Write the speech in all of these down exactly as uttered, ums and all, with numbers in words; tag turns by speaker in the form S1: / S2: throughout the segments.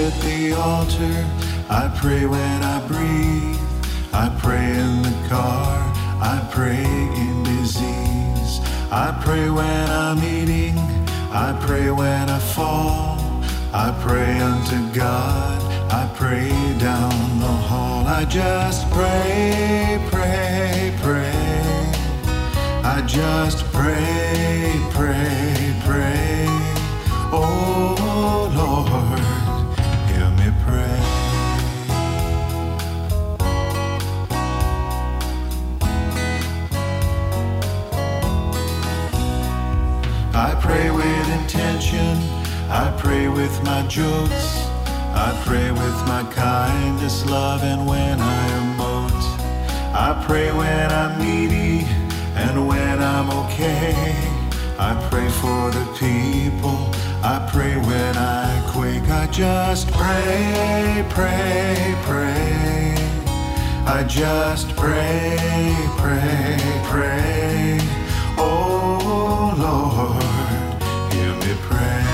S1: at the altar, I pray when I breathe, I pray in the car, I pray in disease, I pray when I'm eating, I pray when I fall, I pray unto God, I pray down the hall. I just pray, pray, pray, I just pray, pray, pray. Oh Lord, hear me pray. I pray with intention, I pray with my jokes, I pray with my kindness, love, and when I emote. I pray when I'm needy and when I'm okay. I pray for the people, I pray when I quake. I just pray, pray, pray, I just pray, pray, pray. Oh Lord, hear me pray.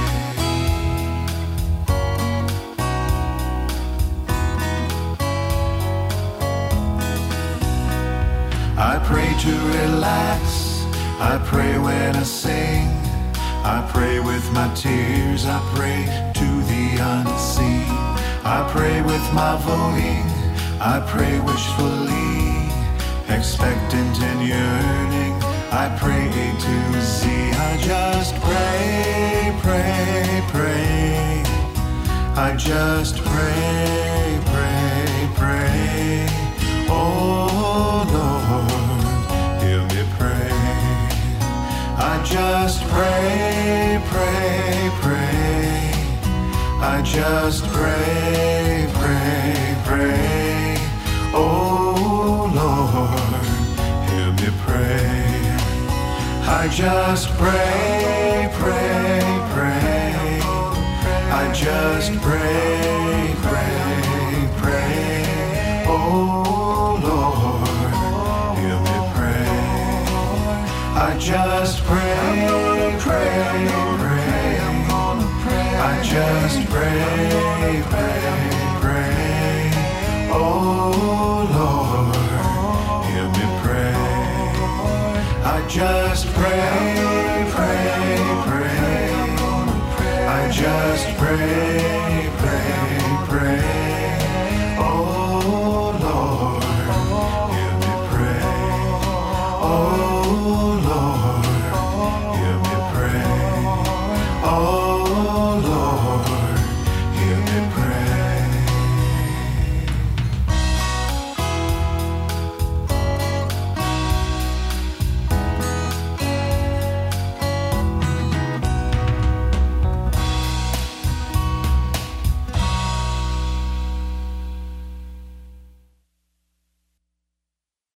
S1: I pray to relax, I pray when I sing, I pray with my tears, I pray to the unseen. I pray with my voting, I pray wishfully, expectant and yearning, I pray A to Z. I just pray, pray, pray, I just pray, pray, pray. Oh Lord, hear me pray. I just pray, pray, pray, I just pray, pray, pray. Oh Lord, hear me pray. I just pray, pray, pray, I just pray, pray, pray. Oh Lord, hear me pray. I just pray, pray, pray, I just pray, pray, pray. Oh Lord, hear me pray. I just pray, pray, pray, I just pray, pray.